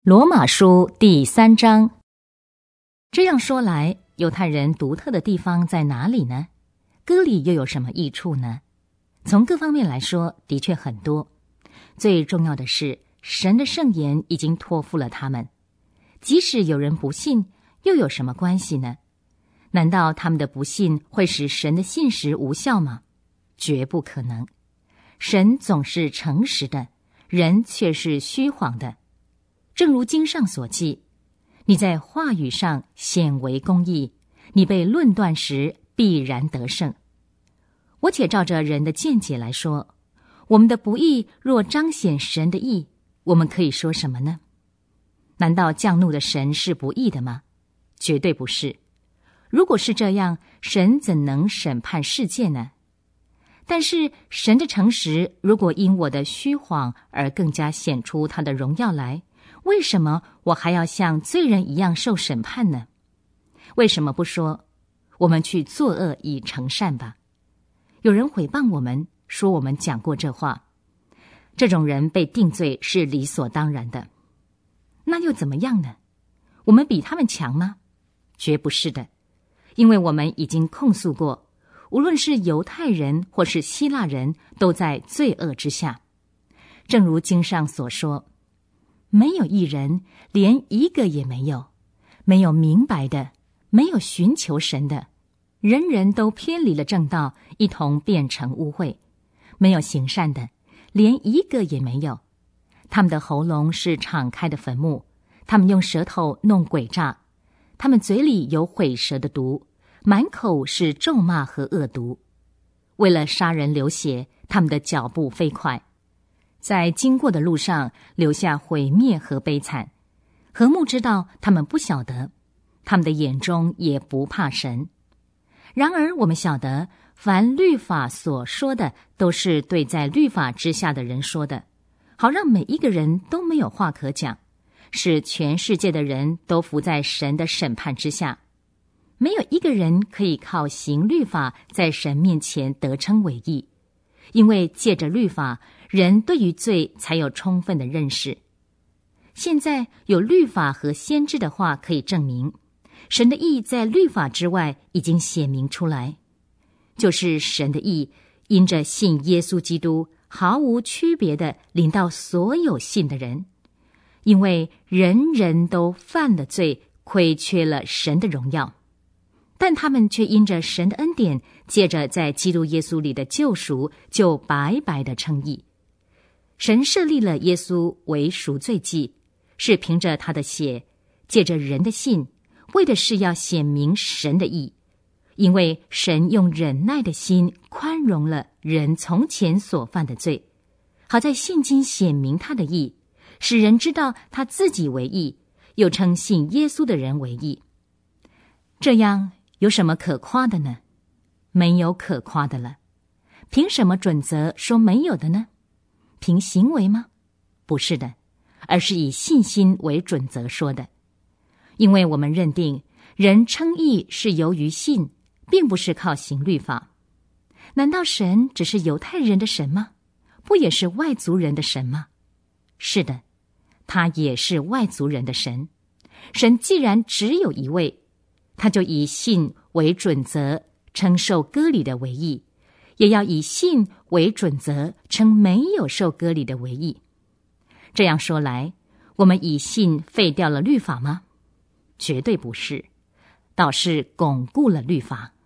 罗马书第3章。这样说来，犹太人独特的地方在哪里呢？割礼又有什么益处呢？从各方面来说，的确很多。最重要的是，神的圣言已经托付了他们。即使有人不信，又有什么关系呢？难道他们的不信会使神的信实无效吗？绝不可能。神总是诚实的，人却是虚谎的。正如经上所记，你在话语上显为公义，你被论断时必然得胜。我且照着人的见解来说，我们的不义若彰显神的义，我们可以说什么呢？难道降怒的神是不义的吗？绝对不是。如果是这样，神怎能审判世界呢？但是神的诚实如果因我的虚谎而更加显出他的荣耀来，为什么我还要像罪人一样受审判呢？为什么不说我们去作恶以成善吧？有人毁谤我们，说我们讲过这话，这种人被定罪是理所当然的。那又怎么样呢？我们比他们强吗？绝不是的，因为我们已经控诉过，无论是犹太人或是希腊人，都在罪恶之下。正如经上所说，没有一人，连一个也没有，没有明白的，没有寻求神的，人人都偏离了正道，一同变成污秽，没有行善的，连一个也没有。他们的喉咙是敞开的坟墓，他们用舌头弄诡诈，他们嘴里有毁舌的毒，满口是咒骂和恶毒。为了杀人流血，他们的脚步飞快，在经过的路上留下毁灭和悲惨。和睦知道他们不晓得，他们的眼中也不怕神。然而我们晓得，凡律法所说的，都是对在律法之下的人说的，好让每一个人都没有话可讲，使全世界的人都伏在神的审判之下。没有一个人可以靠行律法在神面前得称为义，因为借着律法，人对于罪才有充分的认识。现在有律法和先知的话可以证明，神的义在律法之外已经显明出来，就是神的义因着信耶稣基督毫无区别地临到所有信的人，因为人人都犯了罪，亏缺了神的荣耀，但他们却因着神的恩典，借着在基督耶稣里的救赎，就白白的称义。神设立了耶稣为赎罪祭，是凭着他的血，借着人的信，为的是要显明神的义。因为神用忍耐的心宽容了人从前所犯的罪，好在现今显明他的义，使人知道他自己为义，又称信耶稣的人为义。这样有什么可夸的呢？没有可夸的了。凭什么准则说没有的呢？凭行为吗？不是的，而是以信心为准则说的。因为我们认定人称义是由于信，并不是靠行律法。难道神只是犹太人的神吗？不也是外族人的神吗？是的，他也是外族人的神。神既然只有一位，他就以信为准则，称受割礼的为义，也要以信为准则，称没有受割礼的为义。这样说来，我们以信废掉了律法吗？绝对不是，倒是巩固了律法。